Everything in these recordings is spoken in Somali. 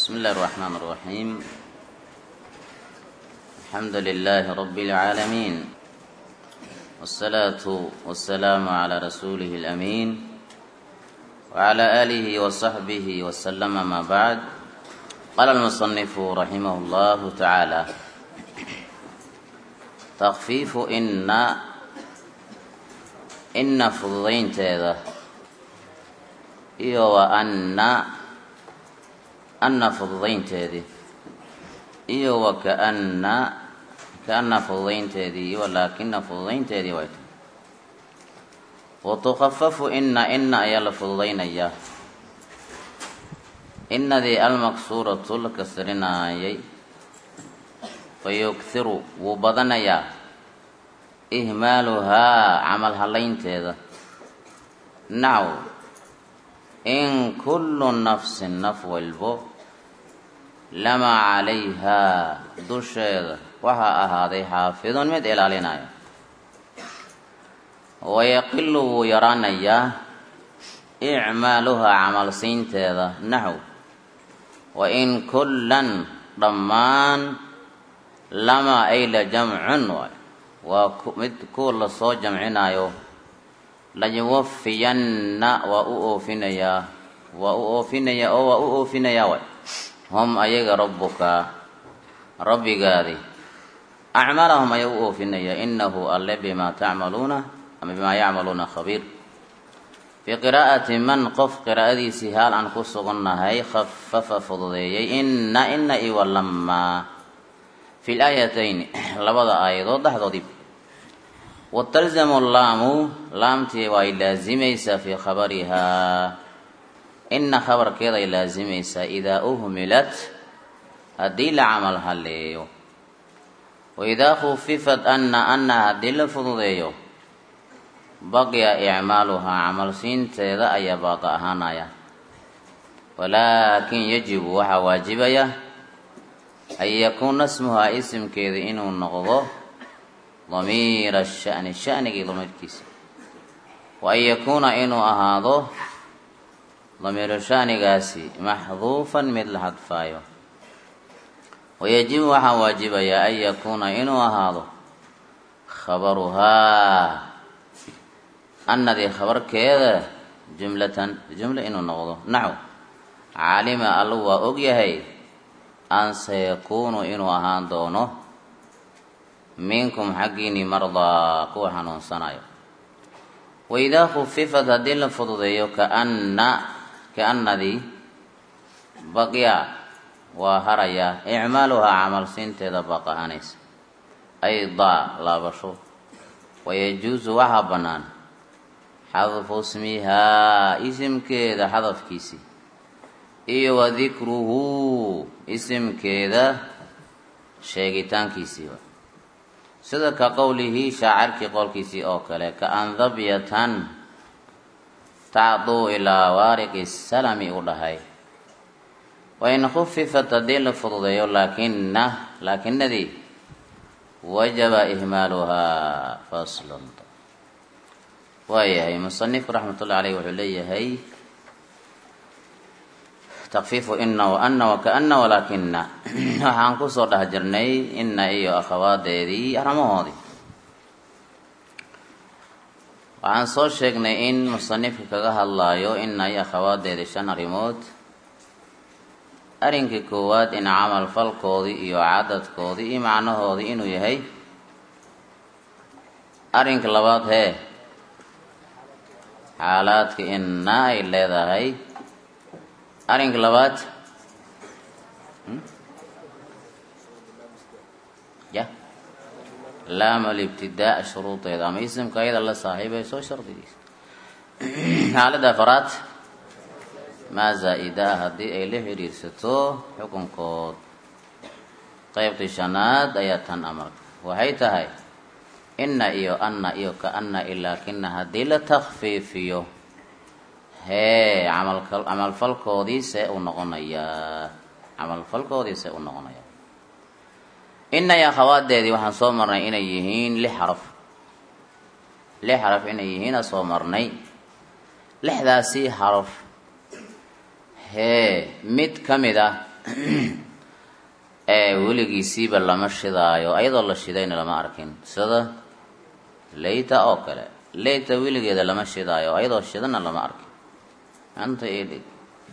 بسم الله الرحمن الرحيم. الحمد لله رب العالمين، والصلاة والسلام على رسوله الأمين وعلى آله وصحبه وسلم. ما بعد، قال المصنف رحمه الله تعالى: تخفيف إن فضلين تيدا iyo wa anna fududaynteedii iyo wa kaanna fududaynteedii iyo laakina fududaynteedii way tahay. watukhafafu inna ayaa la fududaynayaa. innadii almaksuuratu la kasrinaayay fayughiru wuu badanayaa ihmaaluhaa camal halaynteeda. naw in kullu nafsin naf walbo lamaa calayhaa dusheeda waxaa ahaaday xaafidun mid ilaalinaya. wayaqilu wuu yaraanayaa icmaaluhaa camalsiinteeda. naxw wa in kullan dhammaan lamaa ay la jamcun waay waa mid ku la soo jamcinaayo. layuwafiyanna waa u oofinayaa way hum ayaga rabbuka rabbigaadi acmalahum ayaa u oofinaya. inahu alle bimaa tacmaluuna ama bimaa yacmaluuna khabiir. fii qiraa'ati man qof qiraa'adiisii haal aan ku sugannahay khafafa fududeeyey inna iwa lamaa fi laayatayni labada aayadood dhexdoodii. watalzamu laamu laamtii way laazimaysaa fii khabarihaa inna khabarkeeda ay laazimaysaa idaa uhmilat haddii la camal haleeyo. waidaa khufifat anna haddii la fududeeyo baqiya icmaaluhaa camalsiinteeda ayaa baaqa ahaanaya. walaakin yajibu waxaa waajibaya an yakuuna smuhaa isimkeeda inuu noqdo damiira shani shanigii damiirkiisa. wa an yakuuna inuu ahaado damiiru shanigaasi maxduufan mid la hadfaayo. wayajibu waxaa waajibayaa an yakuuna inuu ahaado khabaruhaa annadii khabarkeeda jumla inuu noqdo. naxw caalima allu waa ogyahay an sayakuunu inuu ahaan doono minkum xaggiini mardaa kuwa xanuunsanayo. waidaa khufifat haddii la fududeeyo kaannadii baqya waa harayaa icmaaluhaa camalsiinteeda baaq ahaanaysa aydaa laabasho. wayajuusu waxaa bannaan xadfu ismihaa isimkeeda xadafkiisii iyo wadikruhu isimkeeda sheegitaankiisii sida ka qowlihi shaacirkii qowlkiisii oo kale kaandabyatan tacduu ilaa waariqi salami u dhahay. wain khufifat haddii la fududeeyo laakinadii wajaba ihmaaluhaa faslun. waayahay musanifku raxmatullahi caleyh wuxuu leeyahay takfiifu ina wa ana wakaana walaakina waxaan kusoo dhex jirnay ina iyo akhawaadeedii arrimahoodii. waxaan soo sheegnay in musanifka kaga hadlaayo ina iyo akhawaadeedii 5 arrimood. arrinkii koowaad in camal falkoodii iyo cadadkoodii iyo macnahoodii inuu yahay. arrinka labaad xaalaadka ina ay leedahay. arrinka labaad laam alibtidaa shuruudeeda ama isimka ayada la saaxiibayso shardigiisa. xaaladda afaraad maa zaa-ida haddii ay la xiriirsato xukunkood. qeybtii 5aad ayaa tan amarka waxay tahay inna iyo anna iyo kaanna ilaakina haddii la takfiifiyo camalfalkoodiise u noqonayaa. inna iyo akhawaadeedii waxaan soo marnay inay yihiin 6 xaraf. 6 xaraf inay yihiina soo marnay. 6daasii xaraf mid ka mid ah weligiisiiba lama shidaayo ayadoo la shidayna lama arkin sida layta oo kale layta weligeeda lama shidaayo ayadoo shidana lama arkin anta idhig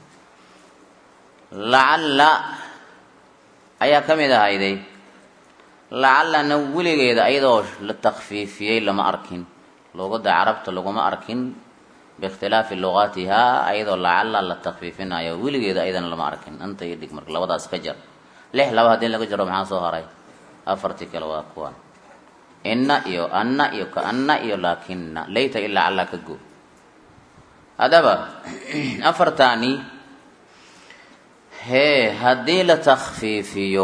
lacalla ayaa ka mid ahayday lacallana weligeeda ayadoo la takfiifiyey lama arkin luuqada carabta laguma arkin biikhtilaafi luqaatihaa ayadoo lacalla la takfiifinayo weligeeda ayadana lama arkin anta idhig marka labadaas ka jar 6 laba haddii laga jaro maxaa soo haray afartii kale waa kuwan inna iyo anna iyo kaanna iyo laakinna layta ilaa alla ka go hadaba afartaani haddii la takfiifiyo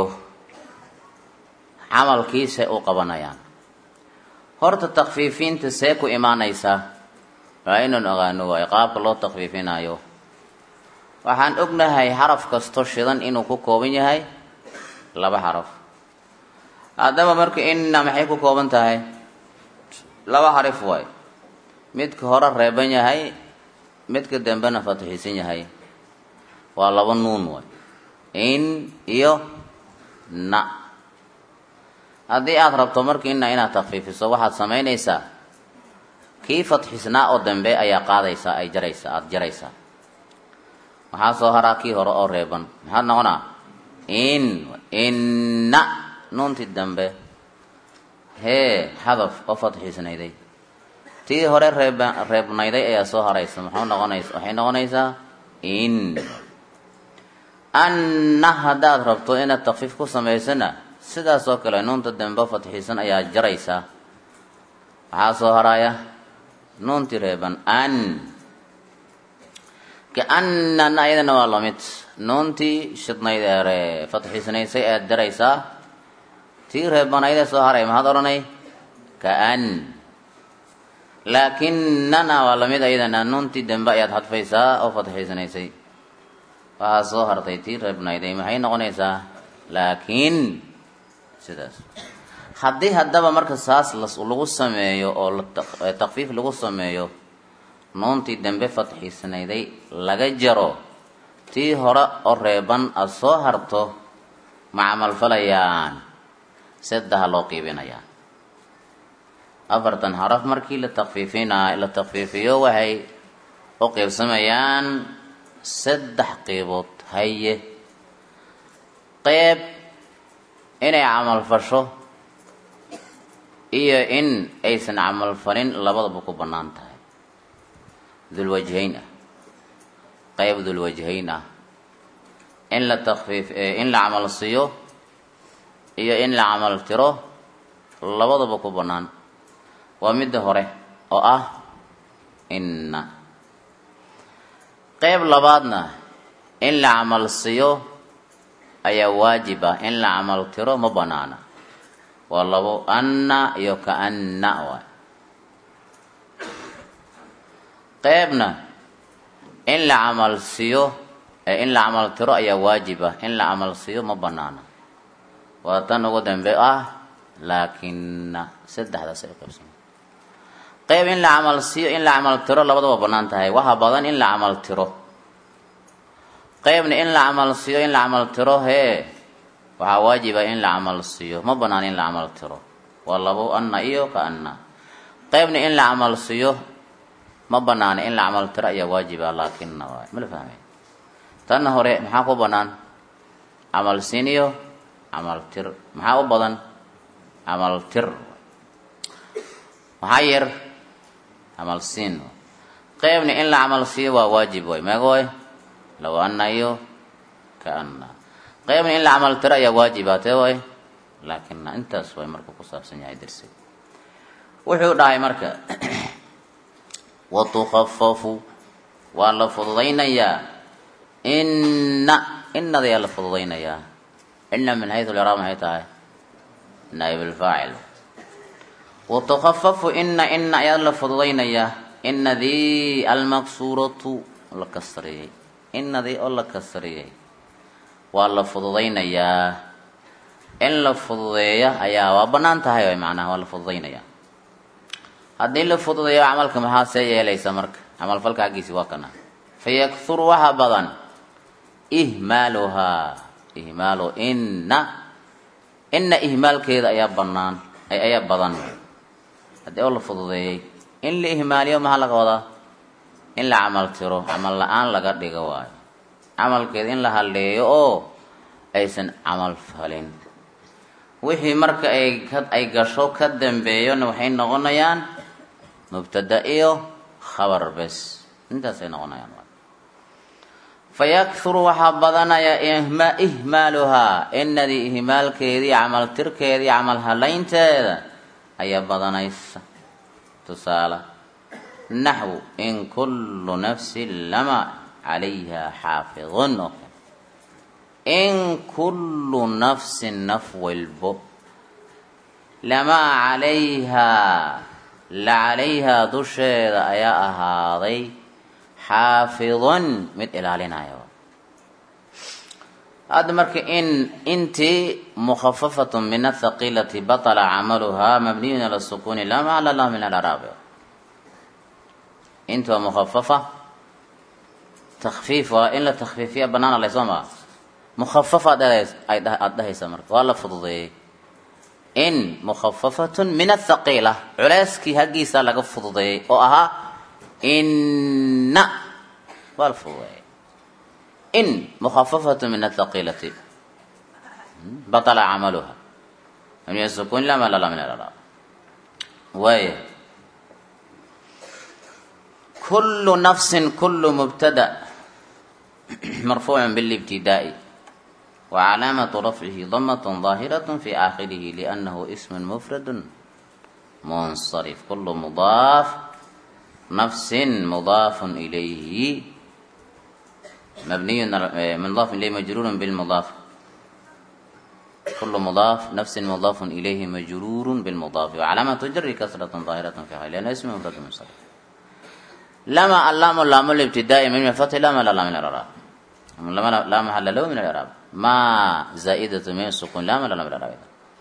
camalkiisa u qabanayaan horta takfiifinta see ku imaanaysaa waa inaan ogaano waay qaabka loo takfiifinayo waxaan ognahay xaraf kasto shidan inuu ku kooban yahay 2 xaraf haddaba marka inna maxay ku kooban tahay 2 xaraf waay midka hore reeban yahay midka dambena fatxiisan yahay waa 2 nuun waay in iyo na haddii aad rabto marka inna inaad takfiifiso waxaad samaynaysaa kii fatxisnaa oo dambe ayaa qaadaysaa ay jaraysaa aada jaraysaa waxaa soo haraa kii hore oo reeban maxaad noqonaa inna nuuntii dambe xadaf oo fatxiisnayday tii hore reebnayday ayaa soo haraysa waxay noqonaysaa in anna haddaad rabto inaad takfiif ku samaysana sidaas oo kale nuunta dambe fatxiisan ayaa jaraysaa waxaa soo haraya nuuntii reeban an kaannana ayadana waa lamid nuuntii shidnayd ee fatxiisnaysay ayaad jaraysaa tii reebanaydee soo haray maxaad odhanay kaan laakinana waa lamid ayadana nuuntii dambe ayaad hadfaysaa oo fatxiisnaysay waxaa soo hartay tii reebnayday maxay noqonaysaa laakiin sidaas haddii haddaba marka saas lagu sameeyo oo takfiif lagu sameeyo nuuntii dambe fatxiisnayday laga jaro tii hore oo reeban aad soo harto ma camalfalayaan 3 loo qiibinayaa 4 xaraf markii la takfiifiyo waxay u qiibsamayaan 3 qeybood haye qeyb inay camalfasho iyo in aysan camalfalin labadaba ku bannaan tahay dulwajhayn ah qeyb dulwajhayn ah in la takfiif in la camal siiyo iyo in la camal tiro labadaba ku bannaan waa midda hore oo ah inna qeyb labaadna in la camal siiyo ayaa waajib ah in la camal tiro ma bannaana waa 2 anna iyo kaanna waay qeybna in la camal siiyo in la camal tiro ayaa waajib ah in la camal siiyo ma bannaana waa tan ugu dambe ah laakinna 3daas ay qabsan qeyb in la camal siiyo in la camal tiro labadaba bannaan tahay waxa badan in la camal tiro qeybna in la camal siiyo in la camal tiro waxaa waajiba in la camal siiyo ma bannaan in la camal tiro waa 2 anna iyo kaanna qeybna in la camal siiyo ma banaana in la camal tiro ayaa waajiba laakinna waay ma la fahmay tan hore maxaa ku bannaan camal siin iyo camal tir maxaa u badan camal tir maxaa yar camal siin qeybna in la camal siiyo waa waajib waay meega waay 2 anna iyo kaanna qeybna in la camal tiro ayaa waajibaatee waay laakinna intaas way marka ku saabsan yahay darsi wuxuu dhahay marka watukhafafu waa la fududaynayaa innada yaa la fududaynayaa inna min haythu al-i'raab maxay tahay naa'ib al-faacil watukhafafu inna ayaa la fududaynayaa innadii almaksuuratu la kasriyey innadii oo la kasriyey waa la fududaynayaa in la fududeeya ayaa waa bannaan tahay way macnaha waa la fududaynayaa haddii la fududeeyo camalka maxaa see yeelaysa marka camalfalka xaggiisi waa kana fayakhuru waxa badan ihmaaluhaa ihmaalu inna ihmaalkeeda ayaa banaan ayaa badan haddii oo la fududeeyey in la ihmaaliyo maxaa laga wadaa in la camal tiro camal la-aan laga dhigo waayo camalkeeda in la halleeyo oo aysan camal falin wixii marka ay gasho ka dambeeyona waxay noqonayaan mubtada iyo khabar bes intaasay noqonayaan fayakthuru waxaa badanaya ihmaaluhaa inadii ihmaalkeedii camal tirkeedii camal halaynteeda ayaa badanaysa tusaale naxwu in kullu nafsin lama calayha xaafidun oo kale in kullu nafsin naf walbo lamaa calayhaa la calayhaa dusheeda ayaa ahaaday xaafidun mid ilaalinaya hadda marka intii mukhafafatun min athaqilati batala camaluhaa mabniyun ala sukuni laa macla lah min alaraab inta waa mukhafafa takfiif waa in la takfiifiya banaan alay soo maa mukhafafa aad dhahaysa marka waa la fududeeyey in mukhafafatun min athaqiila culeyskii haggiisa laga fududeeyey oo ahaa inna waa la fududeeyey in mukhafafatun min athaqilati batala camaluha mabniy sukun la macla lah min alaraab waaya كل نفس كل مبتدأ مرفوع بالابتداء وعلامة رفعه ضمة ظاهرة في آخره لأنه اسم مفرد منصرف كل مضاف نفس مضاف إليه مبني مضاف إليه مجرور بالمضاف كل مضاف نفس مضاف إليه مجرور بالمضاف وعلامة جر كسرة ظاهرة في آخره لأنه اسم مفرد منصرف لما اللام اللام الابتدائي من الفتح لا محل له من الإعراب لا محل له من الإعراب ما زائدة من السكون لا محل له من الإعراب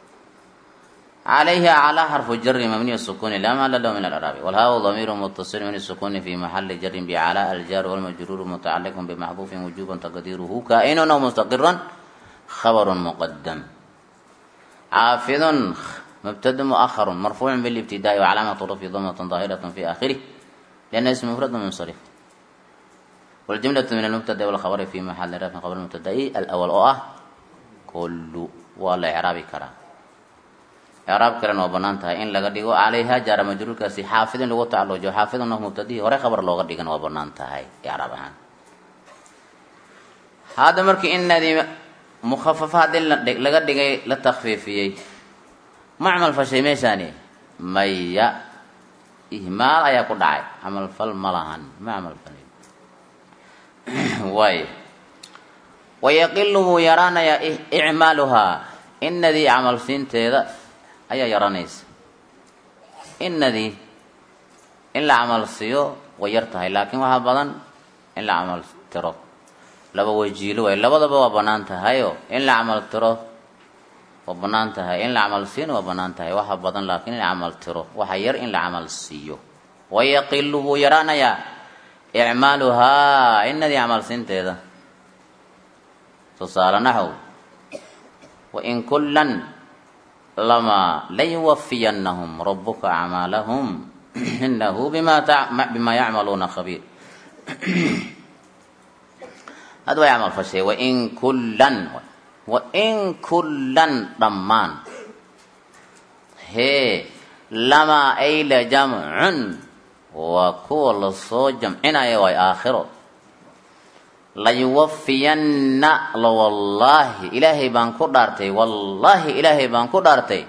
عليها على حرف جر مبني السكون لا محل له من الإعراب والهاء ضمير متصل من السكون في محل جر بعلاء الجار والمجرور متعلق بمحذوف وجوبا تقديره كائن أو مستقرا خبر مقدم عافظ مبتدا مؤخر مرفوع بالابتداء وعلامة رفعه ضمة ظاهرة في آخره لأن اسم مفرد منصرف والجملة من المبتدا والخبر في محل رفع خبر المبتدا الأول كل ولا إعراب كرا إعراب كرا وبنانتها إن لقد عليها جار مجرور كسي حافظ لو تعالوا جو حافظ إنه مبتدئ ورا خبر لو قد كان وبنانتها إعرابها هذا مرك إن دي مخففة هذه لقد للتخفيفية معمل فشي ميشاني ميا ihmaal ayaa ku dhacay camal fal ma lahan ma camal falin way wayaqilu wuu yaraanayaa icmaaluhaa inadii camal siinteeda ayaa yaraanaysa inadii in la camal siiyo way yar tahay laakiin waxaa badan in la camal tiro laba wajiilo way labadaba waa banaan tahayo in la camal tiro waa banaan tahay in la camal siino waa banaan tahay waxa badan laakiin in la camal tiro waxa yar in la camal siiyo wayaqilu wuu yaraanayaa icmaaluhaa inadii camal siinteeda tusaale naxw wain kullan lama layuwafiyannahum rabuka acmaalahum inahu bima yacmaluuna khabiir hada way camal fashay wain kullan dhammaan hee lamaa ay la jamcun waa kuwa lasoo jamcinaya way aakhiro layuwafiyanna lawallaahi ilaahay baan ku dhaartay wallaahi ilaahay baan ku dhaartay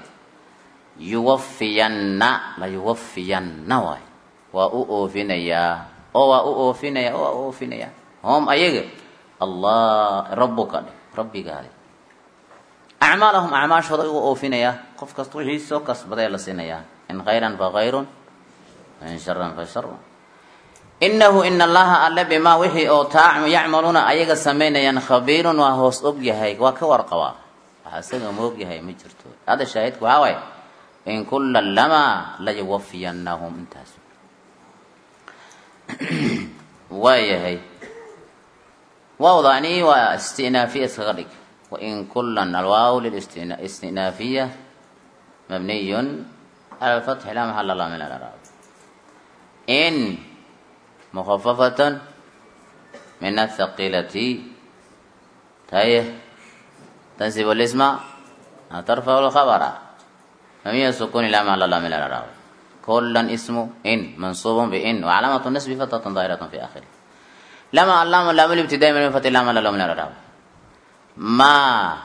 layuwafiyanna waay waa u oofinayaa oo waa u oofinayaa hom ayaga allah rabbuka rabbigaadi acmaalahum acmaashooda ugu oofinayaa qof kasta wixii soo kasbaday la siinayaa in khayran fa khayrun wain sharan fa sharun inahu ina allaha alle bimaa wixii oo yacmaluuna ayaga samaynayaan khabiirun waa hoos og yahay waa ka warqabaa waxa isaga ma og yahay ma jirto hada shaahidku waxaa waaye in kulla lamaa layuwafiyannahum intaas waa yahay waawdaani waa istinaafiya iskaga dhig وإن كلا الواو للاستئنافية مبني على الفتح لا محل له من الإعراب. إن مخففة من الثقيلة تايه تنسب الاسم ترفع الخبر مبني السكون لا محل له من الإعراب. كلا اسم إن منصوب بإن وعلامة النصب فتحة ظاهرة في آخره. لما اللام اللام الابتدائي من فتح لا محل له من الإعراب. ما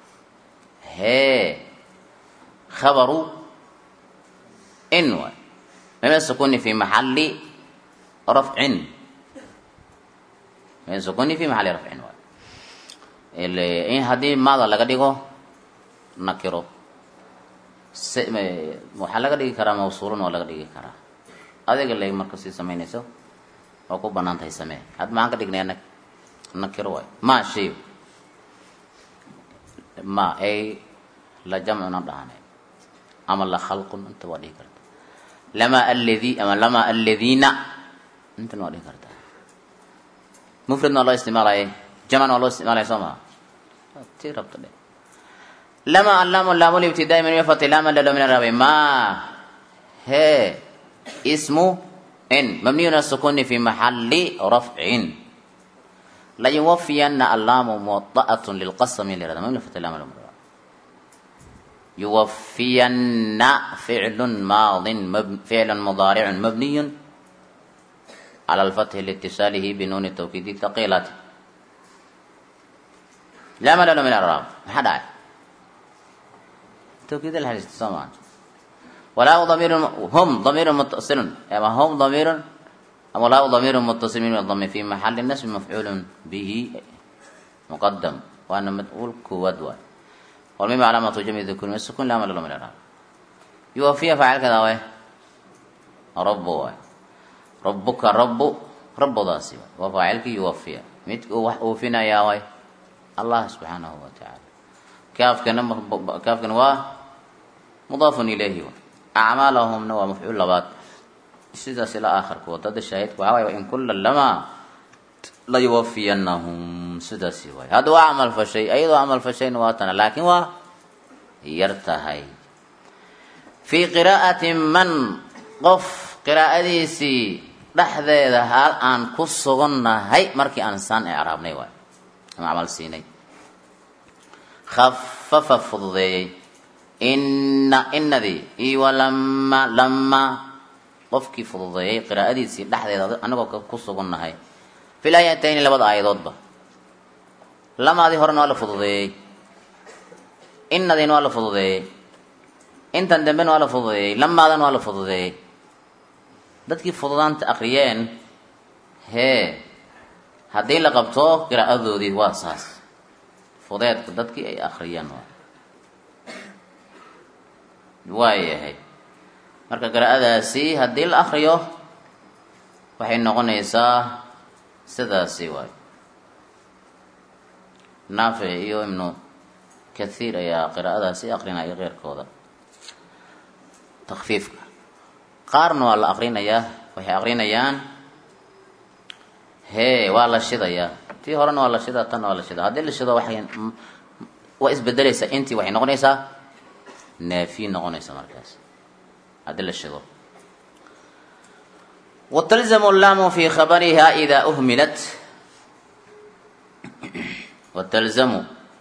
هي خبر إن من السكون في محل رفع من السكون في محل رفع إن هذه ماذا لقديكو نكرو محل لقديك كرا موصول ولا لقديك كرا هذا اللي مركزي سمينه سو أكو بنان تاي سمي هذا ما قديك نيانك نكرو ما شيء ما أي لا جمع نضعنا أما لا خلق أنت ودي كرت لما الذين أنت ودي كرت مفرد الله استعمال أي جمع الله استعمال أي سما تيرب تدي لما اللام الابتداء من يفتح لام من الرب ما هي اسم إن مبني على السكون في محل رفع لا يوفين اللام موطأة للقسم لرد ما يفتح لام يوفين فعل ماض فعل مضارع مبني على الفتح لاتصاله بنون التوكيد الثقيلة لا مدل من الإعراب حدا توكيد الحديث سمعا ولا ضمير هم ضمير متصل أما هم ضمير أما لا ضمير متصل من الضم في محل النسب مفعول به مقدم وأنا مدعول كودوا والميم علامة جمع الذكور والسكون لا مدل من الإعراب يوفي فعل كذا وين رب وين ربك رب ذاسي وفاعلك يوفي مت وفينا يا وين الله سبحانه وتعالى كاف كان مضاف إليه أعمالهم نوى مفعول لبات سيدا إلى آخر كوتا الشاهد وإن كل لما لا يوفينهم سيدا سوى هذا عمل فشيء أيضا عمل فشيء نواتنا لكن يرتهي في قراءة من قف قراءة سي لحظة هل أن كسغنا هاي مركي أنسان إعراب نيوى عمل سيني خفف فضي إن ذي لما قفكي فضي قراءة سي لحظة أنا كسغنا هاي في الآيتين لبضع آيات با لما ذي هرنا ولا فضي إن ذي ولا فضي إن تندمن ولا فضي لما ذن ولا فضي dadkii fududaanta aqriyeen haddii la qabto qiraa'adoodii waa saas fudeedka dadkii ay aqriyeen waayahay marka qiraa'adaasi haddii la aqriyo waxay noqonaysaa sidaasi waay naafic iyo ibnu kathiir ayaa qiraa'adaasi aqrinaya qeyrkooda takfiifka qaarna waa la aqrinayaa waxay aqrinayaan waa la shidayaa tii horena waa la shidaa tan waa la shidaa haddii la shido waa isbedelaysaa intii waxay noqonaysaa naafi noqonaysa markaas haddii la shido وتلزم اللام في خبرها إذا أهملت وتلزم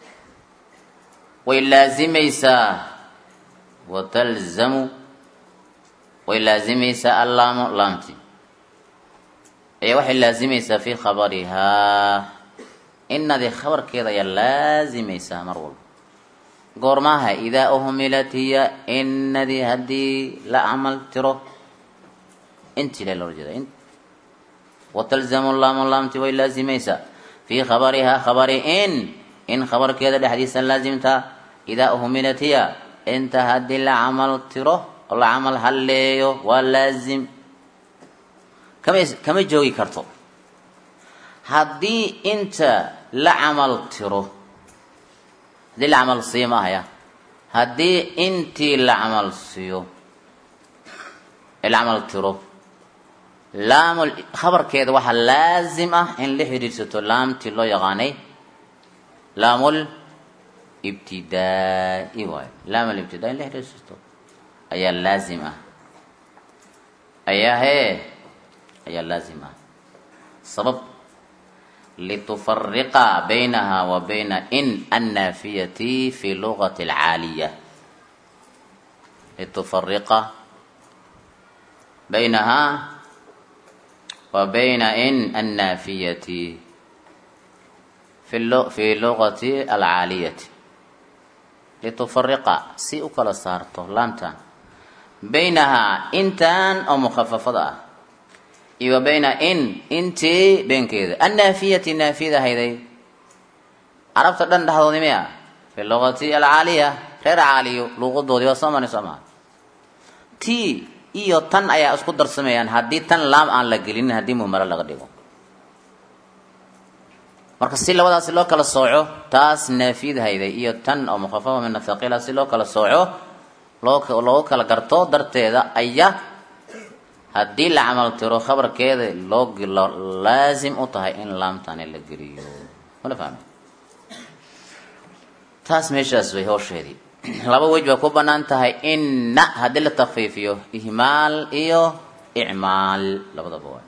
ويلازميسا اللام لامتي أي وحي لازميسا في خبرها إن ذي خبر كذا يلازميسا مرول قرماها إذا أهملت هي إن ذي هدي لا عمل ترو انت للرجل انت وتلزم اللام لامتي ويلازميسا في خبرها خبر إن خبر كذا لحديثا لازمتها إذا أهملت هي انت هدي لا عمل ترو الله عمل هليو ولازم كم جوي كرتو هدي انت لا عمل ترو دي العمل صيما هيا هدي انت لا عمل سيو العمل ترو لام خبر كده واحد لازم ان لحديثه لام تلو يغاني لام ibtidaa'i waayo laam alibtidaa in la xiriirsato ayaa laazim ah ayaa laazim ah sabab litufariqa baynaha wa bayna in annaafiyati fi lugati alcaaliya litufariqa baynaha wa bayna in annaafiyati fi lugati alcaaliyati litufariqa si u kala saarto laamtan baynahaa intan oo mukhafafada ah iyo wa bayna in intii beenkeeda annaafiyati naafiyada hayday carabta dhan dhexdoodi miya fi lugati alcaaliya reer caaliyo luuqadoodii waa soo marnay soomaa ti iyo tan ayaa isku darsamayaan haddii tan laam aan la gelinin haddii muhmalo laga dhigo marka si labadaasi loo kala sooco taas naafiyada hayday iyo tan oo mukhafafa min athaqila si loo kala sooco loogu kala garto darteeda ayaa haddii la camal tiro khabarkeeda laazim u tahay in laamtani la geliyo mala fahmi taas meeshaas way howsheedii laba wej baa ku banaan tahay inna haddii la takfiifiyo ihmaal iyo icmaal labadaba waay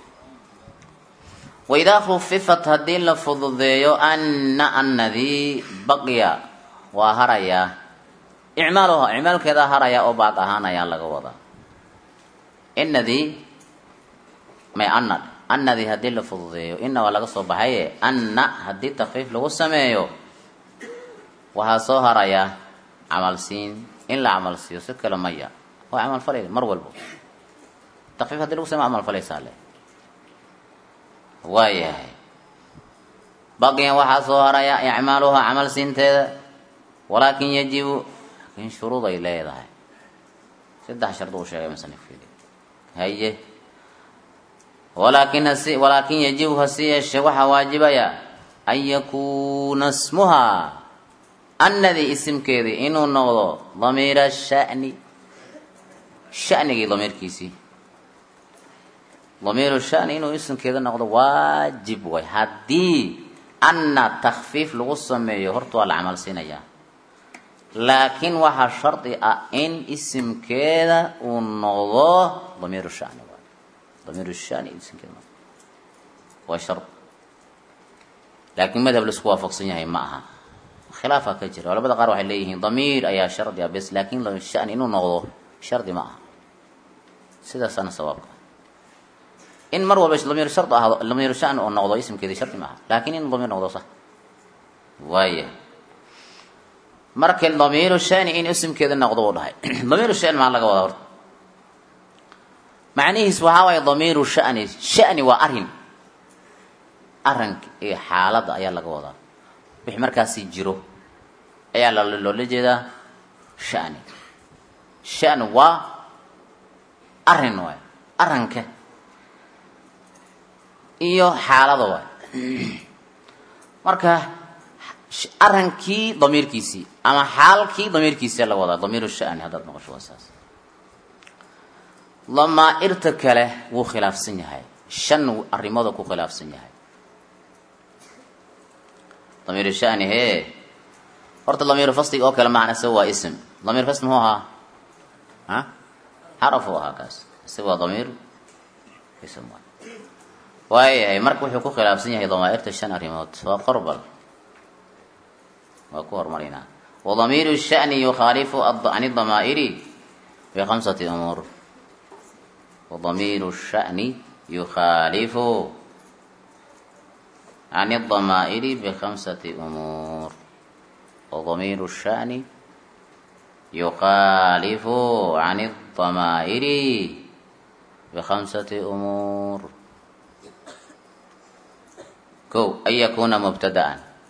waidaa khufifat haddii la fududeeyo anna annadii baqiya waa harayaa icmaaluha icmaalkeeda haraya oo baaq ahaan ayaa laga wadaa inadii may annadii haddii la fududeeyo inna waa laga soo baxaye anna haddii takfiif lagu sameeyo waxaa soo haraya camal siin in la camal siiyo si kale maya waa camal falay mar walbo takfiif haddii lagu sameyo camal falaysaa le waayahay baqiyan waxaa soo haraya icmaaluha camal siinteeda walaakin yajibu in shuruud ay leedahay 3 shardi uu sheegay musanifkeeda haye walaakin yajibu hasi yeeshe waxaa waajibaya an yakuuna ismuha annadii isimkeedii inuu noqdo damiira shani shanigii damiirkiisii damiiru shani inuu isimkeeda noqdo waajib way haddii anna takfiif lagu sameeyo horta waa la camal siinayaa laakiin waxaa shardi ah in isimkeeda uu noqdo damiiru shani waay damiiru shani isimkeeda noqdo waa shard laakiin madhab laisku waafaqsan yahay ma aha khilaafaa ka jira culamada qaar waxay leeyihiin damiir ayaa shardi ah bes laakiin shani inuu noqdo shardi ma aha sidaasana sawaabka in mar walba damiir shard ahdo damiiru shani uu noqdo isimkeedii shardi ma aha laakiin in damiir noqdo sax waaya marka damiiru shani in isimkeeda noqdo uu dhahay damiiru shani maxaa laga wadaa horta macnihiis waxaa waaye damiiru shani shani waa arrinka iyo xaaladda ayaa laga wadaa wixii markaasi jiro ayaa loola jeedaa shani shani waa arrin waay arrinka iyo xaalada waay marka arrinkii damiirkiisii ama xaalkii damiirkiisia laga wadaa damiiru shani haddaad noqosho waa saas damaa'irta kale wuu khilaafsan yahay 5 arrimooda ku khilaafsan yahay damiiru shani hee horta damiiru fasliga oo kale macna isaga waa ism damiir fasl muxuu ahaa xaraf uu ahaa kaas isaga waa damiir ism waayahay marka wuxuu ku khilaafsan yahay damaa'irta 5 arrimood waa qorbal waa ku hormarinaa wadamiiru shani yukhaalifu can damaa'iri ب5 أمور وضمير الشأن يخالف عن الضمائر ب5 أمور وضمير الشأن يخالف عن الضمائر ب5 أمور كو أن يكون مبتدأ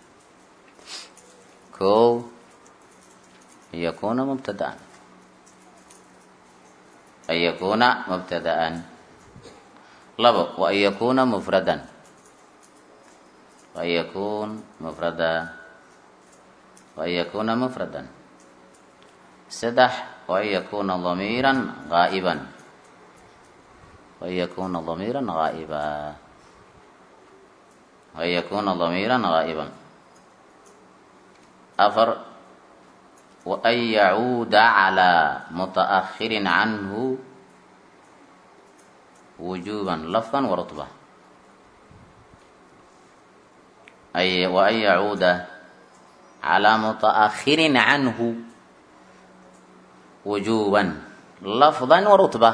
أن يكون مبتدأ أن يكون مبتدأ لبو وأن يكون مفردا وأن يكون مفردا وأن يكون مفردا 6 وأن يكون ضميرا غائبا وأن يكون ضميرا غائبا وأن يكون ضميرا غائبا أفر وأن يعود على متأخر عنه وجوبا لفظا ورتبة وأن يعود على متأخر عنه وجوبا لفظا ورتبة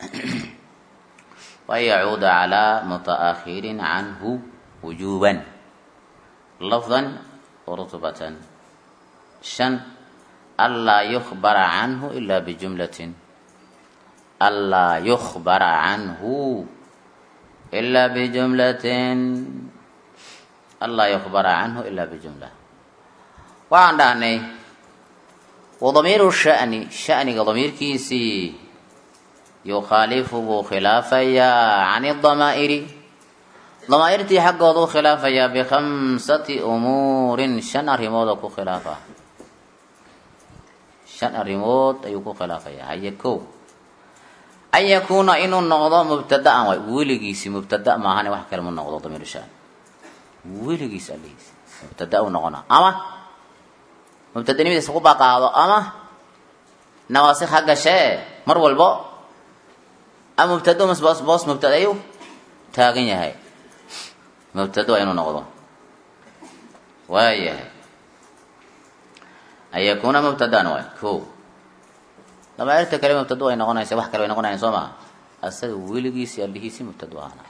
وأن يعود على متأخر عنه وجوبا لفظا ورتبة شن ألا يخبر عنه إلا بجملة ألا يخبر عنه إلا بجملة ألا يخبر عنه إلا بجملة وعندنا وضمير الشأن ضمير كيسي يخالفه خلافيا عن الضمائر ضمائرتي حقه خلافيا بخمسة أمور شن رموضك خلافة شن رموض أيكو خلافيا هيكو أن يكون إنه النقضة مبتدأ ولقيسي مبتدأ ما هني واحد كلمة النقضة ضمير الشأن ولقيس أليس مبتدأ ونقضة أما مبتدأ نمي تسقط بقى أما نواسخ حق شيء مر والباء أما مبتدأ مس باص مبتدأ يو تاجين هاي مبتدأ إنه نقضة وياه أن يكون مبتدأ نوع كو لما أردت كلمة مبتدأ إنه قناة سواح كلمة قناة سوما أصل ولقيس اللي هي سي مبتدأ أنا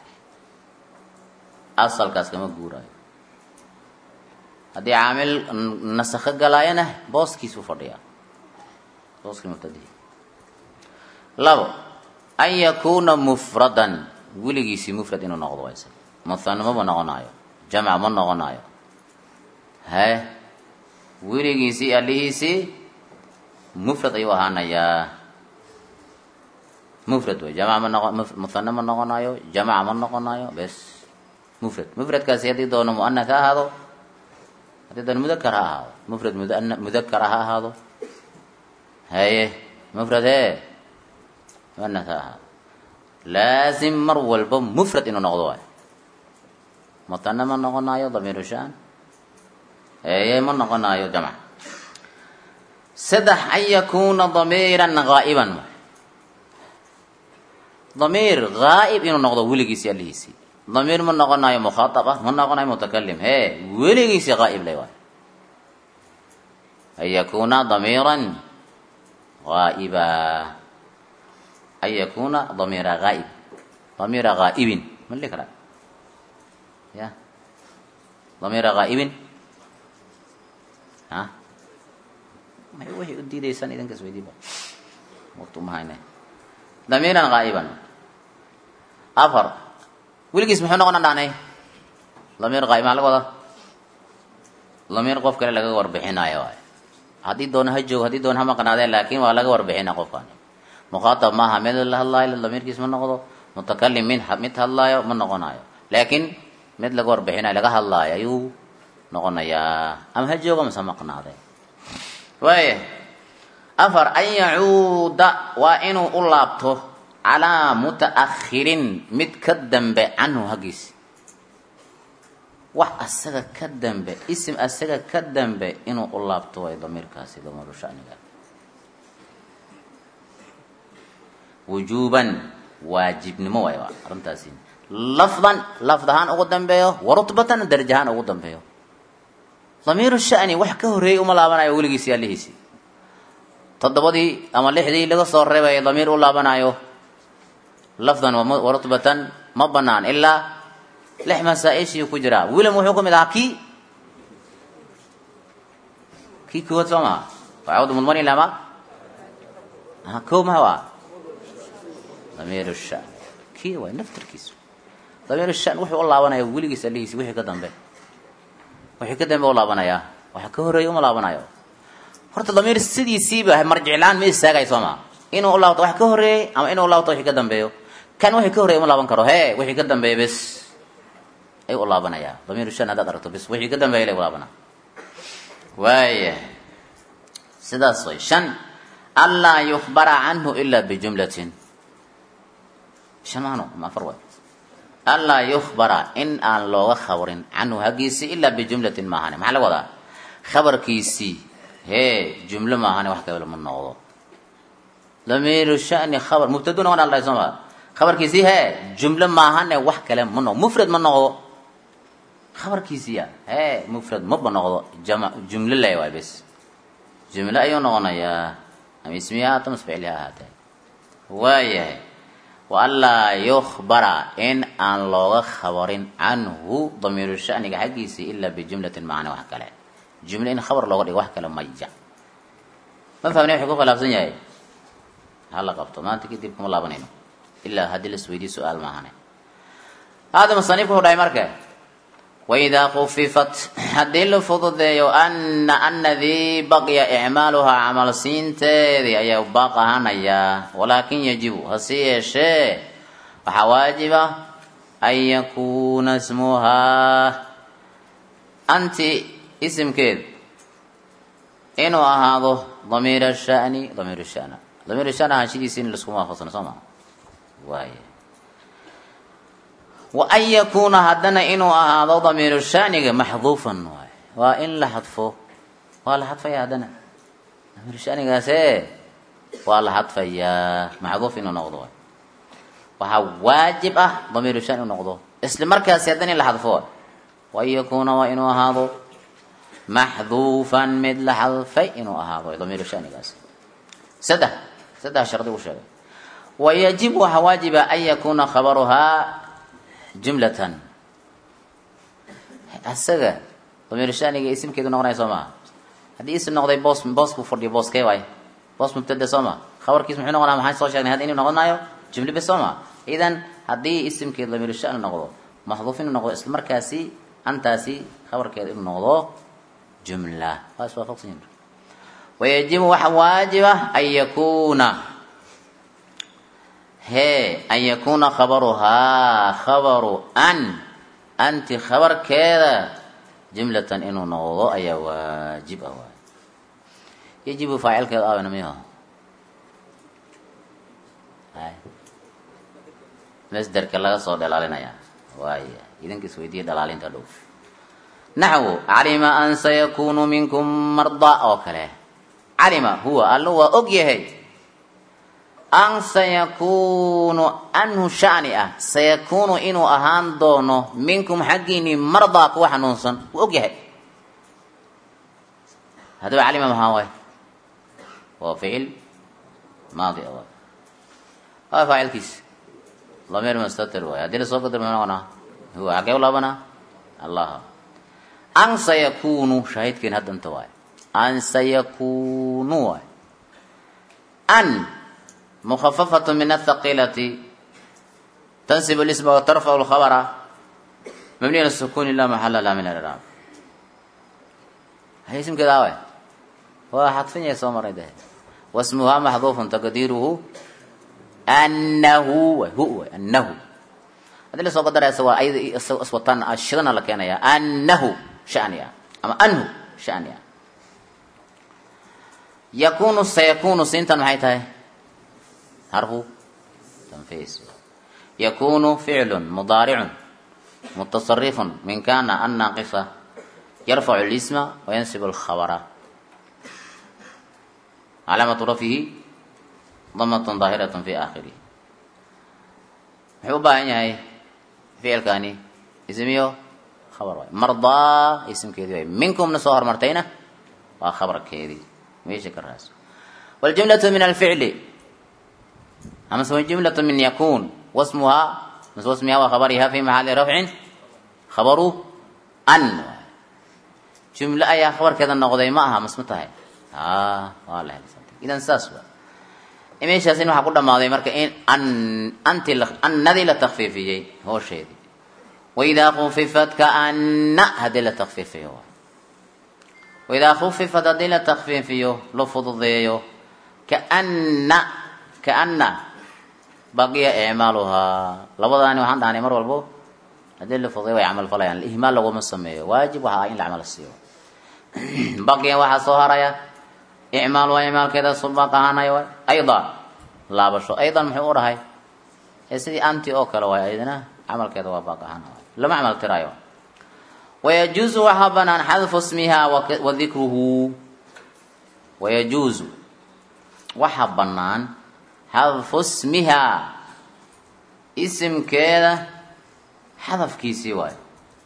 أصل كاس كم جورا هذا عامل نسخ جلاينه باص كيسو فرديا باص كم مبتدأ لو أن يكون مفردا ولقيس مفرد إنه نقض ويسا مثلا ما بنقنايو جمع ما نقنايو ها ولقيس اللي هي سي مفرد أيوة هانا يا مفرد جمع من مثنى من نقنايو جمع من نقنايو بس مفرد كاسيتي دون مؤنث هذا هذا دون مذكر هذا مفرد مذكر هذا هي مفرد هي مؤنث هذا لازم مر والبم مفرد إنه نقضوه مثنى من نقنايو ضمير شان هي من نقنايو جمع سدح أن يكون ضميرا غائبا ضمير غائب إنه نقضه ولقيسي الليسي ضمير من نقنايو مخاطبة من نقنايو متكلم هي ولقيسي غائب ليوان أن يكون ضميرا غائبا أن يكون ضمير غائب ضمير غائب من اللي كرا يا ضمير غائب ها ما هو يؤدي ليسان إذا كسوي دي بقى وقت ما هينه ضميرا غائبا أفر ولقي اسمه نقول نانه ضمير غائب ما له ضمير قف كله لقى وربحين أيوة هذه دون هجو هذه دون هم قنادة لكن ولا لقى وربحين قفان مخاطب ما حمد الله الله إلا ضمير كيسمه نقول متكلم من حمد الله من نقول أيوة لكن مثل لقى وربحين لقى الله أيوه نقول يا أم هجو كم سمع قنادة ويه أفر أن يعود وإنه أولابته على متأخر متقدم عنه هجيس wax asaga ka dambe ism asaga ka dambe inuu u laabto way damirkaasi damir shaniga wujuban waajibnimo way arintaasi lafdan ugu dambeeyo warutbatan darajahan ugu dambeeyo damir shani wax ka horeey uma laabanayo wiligiis yaalihiisi todobadii ama lixdii laga soo reebay damir u laabanayo lafdan warutbatan ma banaan illa lix masaa'ish ku jira wilam wuxuu kamid ah ki kuwa sama waawdu mudmani lama كوما هو ضمير الشأن كي هو نفتركيس ضمير الشأن وحي الله وانا يقولي يسأليس وحي كدام به وحي كدام به الله وانا يا وحي كهر يوم الله وانا يا فرت ضمير السدي سيبه مرجع لان ميس ساقا يسوما إنه الله وحي كهر أما إنه الله وحي كدام به كان وحي كهر يوم الله وانا كره هي وحي كدام به بس أي الله وانا يا ضمير الشأن هذا درته بس وحي كدام به لي الله وانا وايه سدا صوي شن ألا يخبر عنه إلا بجملة شنو ما فروه ألا يخبر إن لو خبر عنه هجيس إلا بجملة ما هني محل وضع khabarkiisii hee jumlo maahane wax kale ma noqdo damiiru sha'ni khabar mubtaduna wana la isma khabarkiisii hee jumlo maahane wax kale ma noqdo mufrad ma noqdo khabarkiisii hee mufrad ma noqdo jumlo lay way bas jumlo ayuu noqonayaa ama ismiyaha ama ficliha hada waayahay وألا يخبر إن أن لغة خبر عنه ضمير الشأن حقيسي إلا بجملة معنى وحكلا جملة إن خبر لغة وحكلا ما يجع ما فهمني حقوق الأفزان ياي هلا قبطه ما أنت كتبكم الله بنينه إلا هذه السويدي سؤال معنا هذا مصنفه داي مركه وإذا خففت هذه الفضل ذي أن ذي بقي إعمالها عمل سينتي أي باقى هنيا ولكن يجب هسي شيء وحواجبه أن يكون اسمها أنت اسم كذ إنه هذا ضمير الشأن هنشيدي سين لسكما خصنا سما واي وأن يكون هدنا إنه هذا ضمير الشأن محذوفا وإن لحذفه ولا حذف يا هدنا ضمير الشأن قاسي ولا حذف يا محذوف إنه نقضه وواجب ضمير الشأن نقضه اسم مركز يدني لحذفه وأن يكون وإنه هذا محذوفا مثل حذف إنه هذا ضمير الشأن قاسي سده شرطي وشرطي ويجب وواجب أن يكون خبرها جملة السجا ضمير الشأن اسم كده نقرأ سما هذه اسم نقرأ باص كفردي باص كواي باص مبتدأ سما خبر كيس محنا نقرأ محل صوت شأن هذا إني نقرأ يو جملة بسما إذن هذه اسم كده ضمير الشأن نقرأ محذوفين نقرأ اسم مركزي أنتاسي خبر كده نقرأ جملة بس وافقين ويجب وواجب أن يكون هي أن يكون خبرها خبر أنت خبر كذا جملة إنه نوضو أي واجب أو يجب فاعل كذا أنا ميها هاي مصدر كلا صار دلالنا يا واي إذن كسويدي دلالين تلوف نحو علم أن سيكون منكم مرضى أو كله علم هو اللي أجيه أن سيكون أنه شأنه سيكون إنه أهان دونه منكم حقيني مرضى كوحا ننصن وأجيه هذا علم ما هو وفعل ماضي أول هذا فاعل كيس ضمير مستتر وهذا اللي صوت قدر منه هو عقيب الله بنا الله أن سيكون شاهد كن هذا انتواي أن سيكون أن مخففة من الثقيلة تنسب الاسم وترفع الخبر مبني على السكون لا محل لا من الإعراب هي اسم كذا هو حذفين يسمى ده واسمها محذوف تقديره أنه هو أنه هذا اللي سوى قدر سوى أي أصواتان الشغنة لكان يا أنه شأنيا أما أنه شأنيا يكون سيكون سنتا محيطها حرف تنفيذ يكون فعل مضارع متصرف من كان الناقصة يرفع الاسم وينسب الخبر علامة رفعه ضمة ظاهرة في آخره حبا يعني فعل كاني اسميه خبر مرضى اسم كذي منكم نصهر مرتين وخبر كذي ماشي كراس والجملة من الفعل أما سوى جملة من يكون واسمها واسمها وخبرها في محل رفع خبر أن جملة أي خبر كذا النقضي معها مسمتها والله إذا ساسوا إيش هسين وحقول ما ذي مركين أنت الذي لا تخفيفيه هو شيء وإذا خففت كأن هذه لا تخفيفيه وإذا خففت هذه لا تخفيفيه لفظ ذيه كأن بقي إعمالها لبضاني وحن داني مر والبو هذه لفظ ذيه ويعمل فلا يعني الإهمال لو مسميه واجب وحاين العمل السيو بقي واحد صهريا إعمال وإعمال كذا سبقها أيضا لا بشو أيضا محور هاي سيدي أنت أوكل ويا أيضا عمل كذا وبقها لما عمل ترايو ويجوز وحبنا حذف اسمها وذكره ويجوز وحبنا حذف اسمها اسم كذا حذف كيسي واي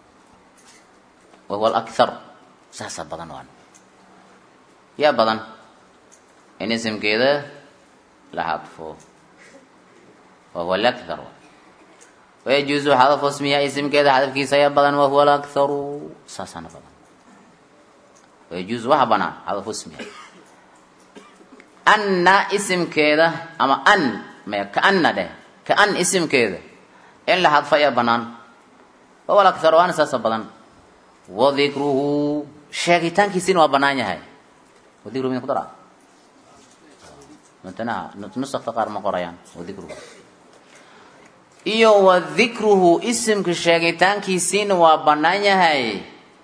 وهو الأكثر ساسا بدن وان يا بدن إن اسم كذا لا حذفه وهو الأكثر ويجوز حذف اسمها اسم كذا حذف كيسي يا بدن وهو الأكثر ساسا بدن ويجوز وحبنا حذف اسمها أن اسم كذا أما أن ما كأن ده كأن اسم كذا إن لحظ فيا بنان هو الأكثر وأنا ساسا بدن وذكره شاكتان كيسين وبنانيا هاي وذكره من قدرة نتنا نسخ تقار مقريان وذكره إيو وذكره اسم كشاكتان كيسين وبنانيا هاي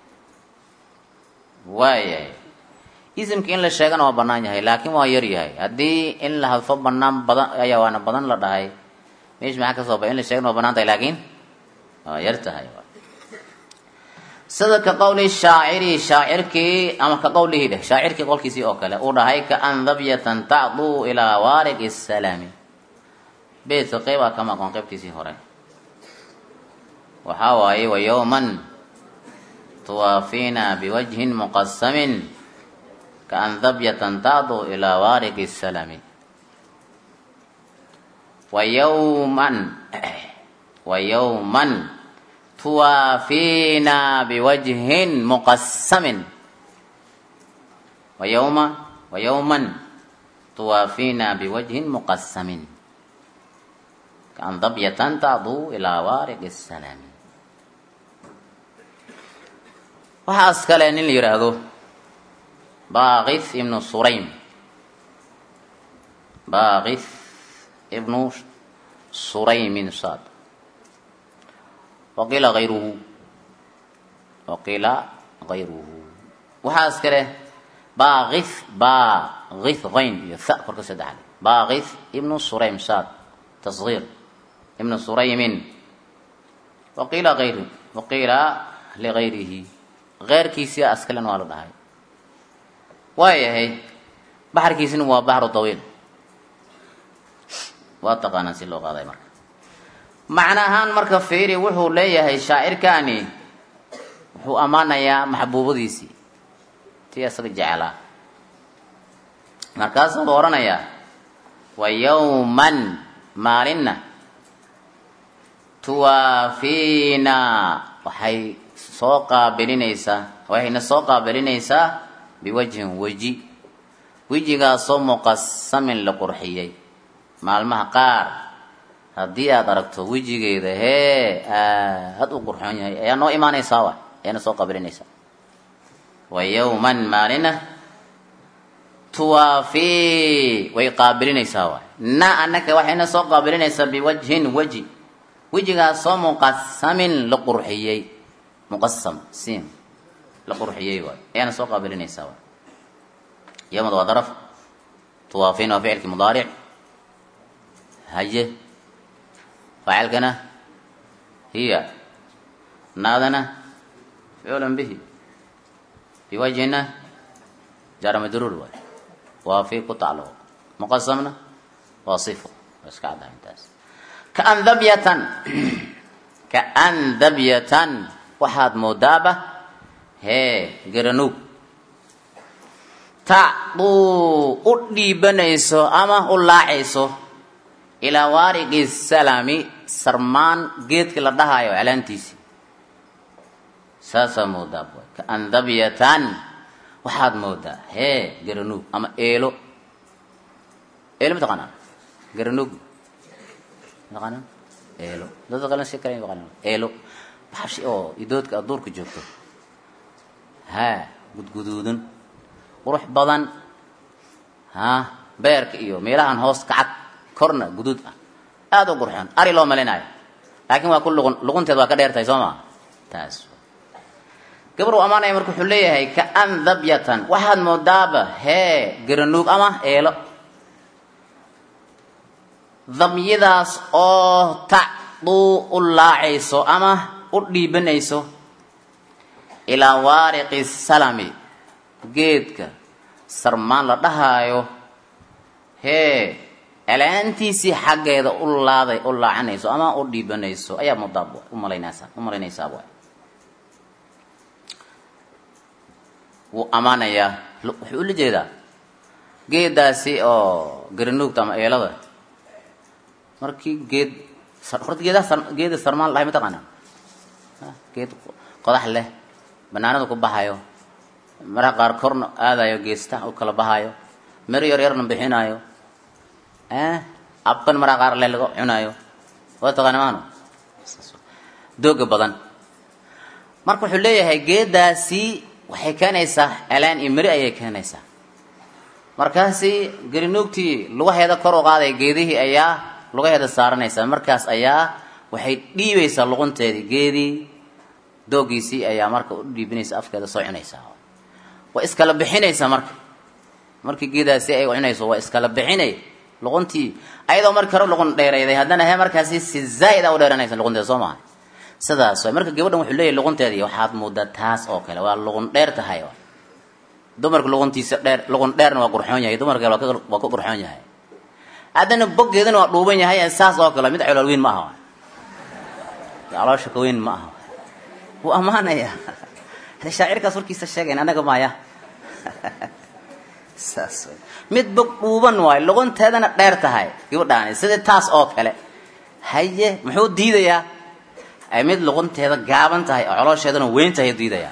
واي اسم كإن لا شاكن وبنانيا هاي لكن ما يري هاي هدي إن لحظ فبنان بدن أيا وانا بدن لا هاي مش معك صوب إن لا شاكن وبنان تاي لكن يرتها هاي sida ka qowli shaaciri shaacirkii ama ka qowlihi dheh shaacirkii qolkiisii oo kale uu dhahay ka an dhabyatan ta'du ila waariq as-salami beedka qayba kama qoon qaybtiisii hore waxa waaye wa yawman tuwafina biwajhin muqassamin ka an dhabyatan ta'du ila waariq as-salami wa yawman توافينا بوجه مقسم ويوما توافينا بوجه مقسم كأن ضبية تعضو إلى وارق السلام وحاس كلين اللي يرهدو باغث ابن سريم باغث ابن سريم صاد وقيل غيره وحاس كده باغث غين يثاء فرق سدحل باغث ابن سريم صاد تصغير ابن سريم وقيل لغيره غير كيسي اسكلن والو دحاي واي هي بحر كيسن هو بحر طويل واتقانا سي لو قاداي marka macnahan marka fiiri wuxuu leeyahay shaacirkaani wuxuu amaanayaa maxbuubadiisii tii asaga jeclaa markaas uu oranayaa wa yawman maalinna tuwaafina waxay soo qaabilinaysaa biwajhin wajigaasoo muqassamin la qurxiyey maalmaha qaar haddii aad aragto wejigeeda hee aad u qurxoon yahay ayaa noo imaanaysaa wa ayaana soo qaabilinaysaa wa yawman maalina tuwaafii way qaabilinaysaa wa na annaka waxayna soo qaabilinaysaa biwajhin wejigaasoo muqassamin la qurxiyey muqassam siin la qurxiyey waay ayaana soo qaabilinaysaa wa yawmad waa daraf tuwaafiin waa ficilkii mudaaric haye فاعلكنا هي نادنا فعلا به في وجهنا جار مجرور وفي قطع له مقسمنا وصفه بس قاعدة انتاز كأن ذبية واحد مدابة هي جرنوب تعطو أدي بنيسو أما ألاعيسو إلى وارق السلام سرمان جيت كلا دهايو علانتيسي ساسا مودا كأن ذبيتان واحد مودا هي جرنوب أما إيلو بتقانا جرنوب بتقانا إيلو ده تقانا شكرين بتقانا إيلو بحبش يدود كأدور كجوكتو ها قدودن وروح بدن ها بيرك إيو ميلاهن هوس كعك كورنا قدود هذا قرحان أري لو مليناي لكن ما كل لغون تدوا كدير تيسوما تاس كبروا أمانة يمركو حلية هي كأن ذبية واحد مدابة هي جرنوب أما إيلو ذميداس تعطو الله عيسو أما أدي بنيسو ilaa waariqi salami geedka sarmaan la dhahaayo hee elaantiisii xaggeeda u laacanayso ama u dhiibanayso ayaa mudaab umalaynaysaa waay wuu ammaanayaa wuxuu ula jeedaa geedaasi oo garanuugta ama eelada markii horta geeda sarmaan la dhahay mataqaana geed qodax leh banaanada ku baxayo maraha qaar korna aadayo geesta u kala baxayo mero yar yarna bixinayo abkan maraha qaar leh laga cunayo waa taqaana maano dooga badan marka wuxuu leeyahay geedaasi waxay keenaysaa elaan iyo meri ayay keenaysaa markaasi garinuugtii lugaheeda kor u qaaday geedihii ayaa lugaheeda saaranaysaa markaas ayaa waxay dhiibaysaa luqunteedii geedii doogiisii ayaa marka u dhiibinaysa afkeeda soo cunaysaa waa iskala bixinaysaa markii geedaasi ay cunayso waa iskala bixinay luquntii ayadoo markii hore luqun dheerayday haddana he markaasi si zaa'id u dheeranaysa luqunteeda soo maaha sidaas waay marka gabadhan wuxuu leeyahay luqunteedii waxaad moodaa taas oo kale waa luqun dheer tahay dumarka luquntiisa dheer luqun dheerna waa qurxoon yahay dumarka waa ku qurxoon yahay haddana boggeedana waa dhuuban yahay saas oo kale mid calool weyn ma aha caloosha ka weyn ma aha wuu ammaanaya hade shaacirkaas warkiisa sheegayn anaga maya saas way mid bog dhuuban waayo luqunteedana dheer tahay gabadhaani sidii taas oo kale haye muxuu diidayaa ay mid luqunteeda gaaban tahay oo caloosheedana weyn tahay diidayaa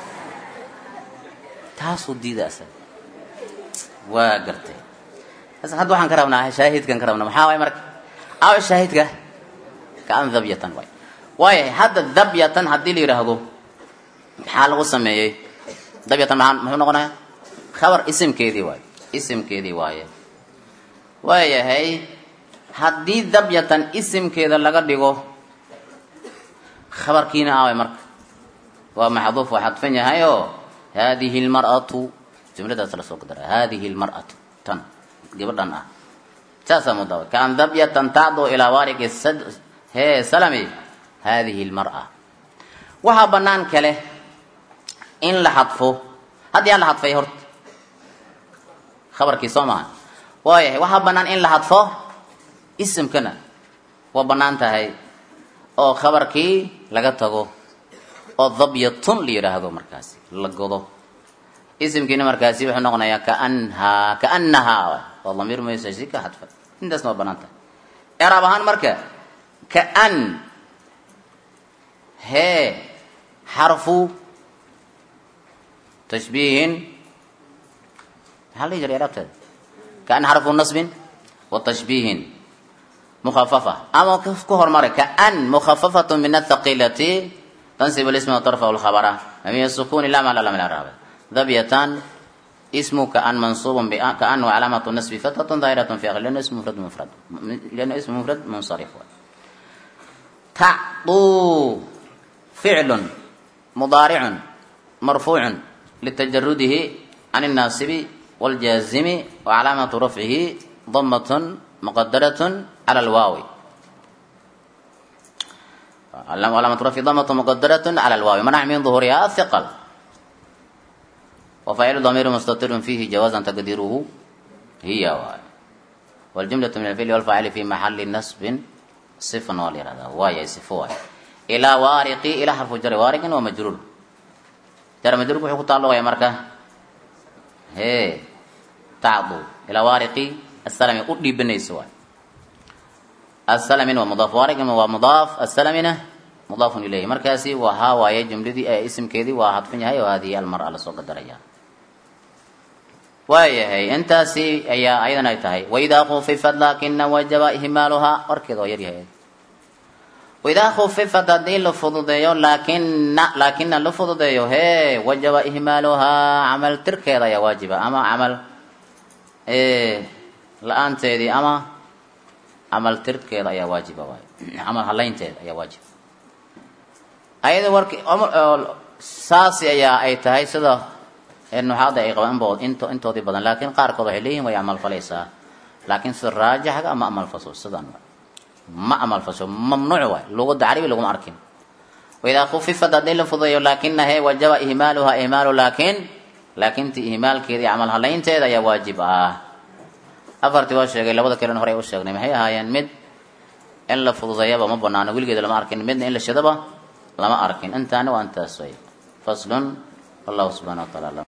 taasuu diida asaga waa gartay hadda waxaan ka rabnaa shaahidkan ka rabnaa maxaa waay marka aw shaahidka kaan dabyatan waay waayahay hadda dabyatan haddii la yidhaahdo maxaa lagu sameeyey dabyatan muxuu noqonayaa khabar isimkeedii waaye waayahay haddii dabyatan isimkeeda laga dhigo khabarkiina aaway marka waa maxduuf waa xadfan yahay oo hadihi lmar'atu jumladaas la soo qadara hadihi lmar'atu tan gabadhan ah saasaa mudawa kaan dabyatan tacdu ilaa waariqi salami hadihi lmar'a waxaa banaan kale in la xadfo haddii aan la xadfay horta khabarkii soo maha waayahay waxaa banaan in la xadfo isimkana waa banaan tahay oo khabarkii laga tago oo dabyatun la yidhaahdo markaasi la godo isimkiina markaasi wuxuu noqonayaa kaanahaa waa damiir maysa si ka xadfa intaasna waa banaan tahay eraab ahaan marka kaan hee xarfu tashbiihin maxaa la dhihi jiray eraabteeda kaan xarfu nasbin wa tashbiihin مخففة أما كهر كأن مخففة من الثقيلة تنسب الاسم وترفع الخبر ومن السكون لا مال من الرابع ذبيتان اسم كأن منصوب كأن وعلامة النسب فتحة ظاهرة في آخر لأنه اسم مفرد منصرف تعطو فعل مضارع مرفوع لتجرده عن الناصب والجازم وعلامة رفعه ضمة مقدرة على الواو علامة رفع ضمة مقدرة على الواو منع من ظهورها الثقل وفاعل ضمير مستتر فيه جوازا تقديره هي واو والجملة من الفعل والفاعل في محل نصب صفة والإرادة واي صفة إلى وارق إلى حرف جر وارق ومجرور جر مجرور بحق تعالى يا مركة هي تعضو إلى وارق السلام أدي بني سواء السلام ومضاف وارق ومضاف السلام مضاف إليه مركزي وها وهي جملة اسم كذي واحد فيها وهذه المرأة لسوق الدرجة وهي أنت سي أيضا أيتها وإذا خففت لكن وجب إهمالها أركض غيرها وإذا خففت الدين لفظ ديو لكن لفظ ديو هي وجب إهمالها عمل ترك يا واجب أما عمل الآن تيدي أما عمل ترك يا واجب عمل هلين تيد يا واجب أيضا ورك ساسي يا أيتها سدا إنه هذا يقوم بود أنتو دي بدن لكن قارك ضحليهم ويعمل فليسا لكن سراجح ما عمل فصل سدان ما عمل فصل ممنوع لغة عربي لغة أركين وإذا خففت الدين فضي لكنها وجب إهمالها إهمال لكن إهمال كذي عملها لين تيدا يا واجب أفرت واشيء لو ذكر إنه هري واشيء ما هي هاي مد إلا فضي ما بنانا نقول كذا لما أركن مد إلا الشدبة لما أركن أنت أنا وأنت سوي فصل الله سبحانه وتعالى.